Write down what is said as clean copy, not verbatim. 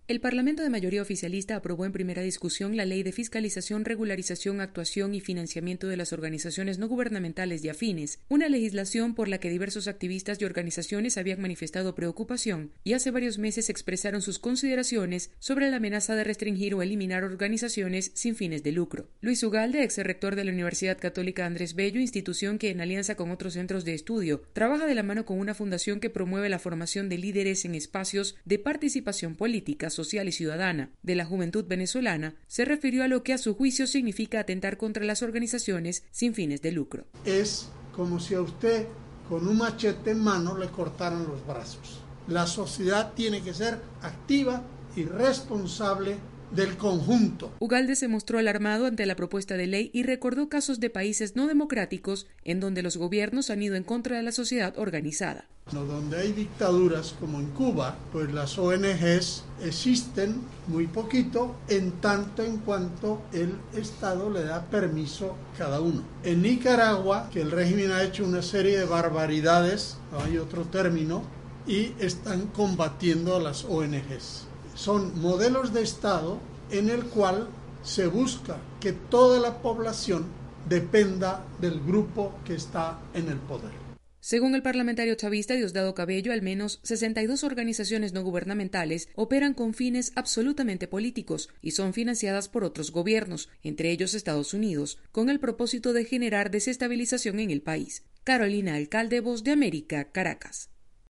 El Parlamento de mayoría oficialista aprobó en primera discusión la Ley de Fiscalización, Regularización, Actuación y Financiamiento de las Organizaciones No Gubernamentales y Afines, una legislación por la que diversos activistas y organizaciones habían manifestado preocupación y hace varios meses expresaron sus consideraciones sobre la amenaza de restringir o eliminar organizaciones sin fines de lucro. Luis Ugalde, ex rector de la Universidad Católica Andrés Bello, institución que en alianza con otros centros de estudio trabaja de la mano con una fundación que promueve la formación de líderes en espacios de participación política, social y ciudadana de la juventud venezolana, se refirió a lo que a su juicio significa atentar contra las organizaciones sin fines de lucro. Es como si a usted con un machete en mano le cortaran los brazos. La sociedad tiene que ser activa y responsable del conjunto. Ugalde se mostró alarmado ante la propuesta de ley y recordó casos de países no democráticos en donde los gobiernos han ido en contra de la sociedad organizada. Donde hay dictaduras como en Cuba, pues las ONGs existen muy poquito en tanto en cuanto el Estado le da permiso a cada uno. En Nicaragua, que el régimen ha hecho una serie de barbaridades, no hay otro término, y están combatiendo a las ONGs. Son modelos de Estado en el cual se busca que toda la población dependa del grupo que está en el poder. Según el parlamentario chavista Diosdado Cabello, al menos 62 organizaciones no gubernamentales operan con fines absolutamente políticos y son financiadas por otros gobiernos, entre ellos Estados Unidos, con el propósito de generar desestabilización en el país. Carolina Alcalde, Voz de América, Caracas.